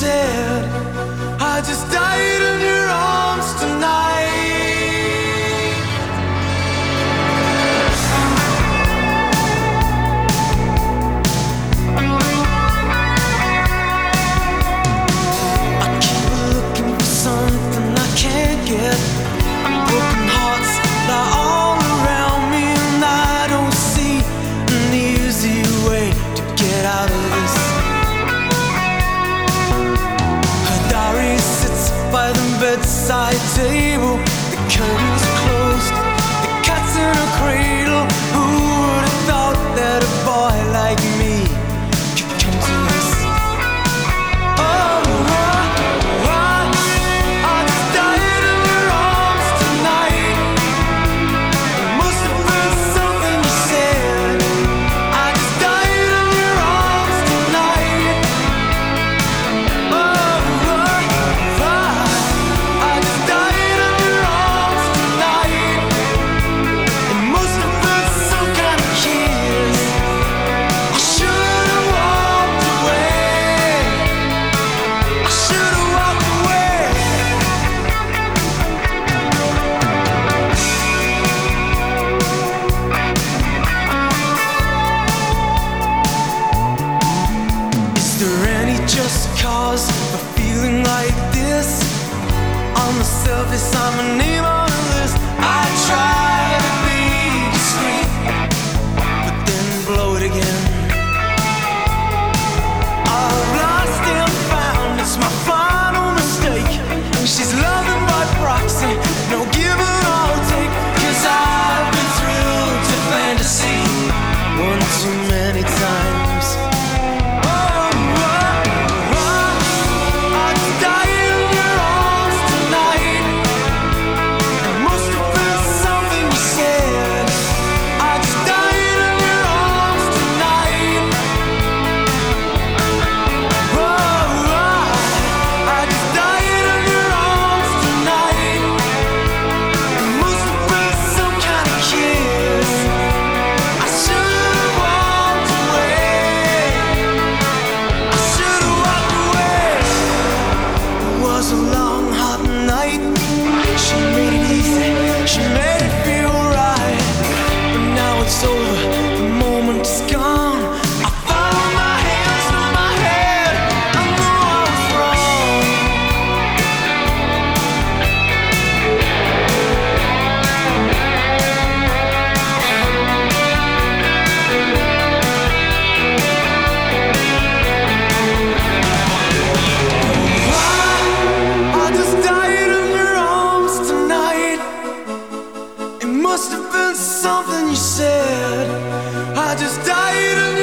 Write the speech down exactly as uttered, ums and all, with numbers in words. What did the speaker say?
said. I just died in your arms tonight. I keep looking for something I can't get. Broken hearts lie all around me, and I don't see an easy way to get out of this. Her diary sits by the bedside table. The curtains are closed, the cat's in a cradle. Who would have thought that a boy like me could come to this? Oh, I, I just died in your arms tonight. It must have been something you said. I just died in your arms tonight. Oh, I, I just died in your arms tonight. It must have been some kind of kiss. I should have walked away. I should have walked away. Is there any just cause for feeling like this? On the surface, I'm a name on a list. I try to be discreet, but then blow it again. I've lost and found, it's my final mistake. She's loving by proxy, no give and I'll take. Cause I've been thrilled to fantasy one too many times. Oh, oh, oh, I just died in your arms tonight. It must have been something you said. I just died in your arms tonight. Oh, I, I just died in your arms tonight. It must have been some kind of kiss. I should have walked away. I should have walked away. It was a long, hot night. She made it easy, she made it feel right. But now it's over, the moment is gone. I found my hands on my head, I knew I was wrong. I, I just died in your arms tonight. It must have been something you said. I just died in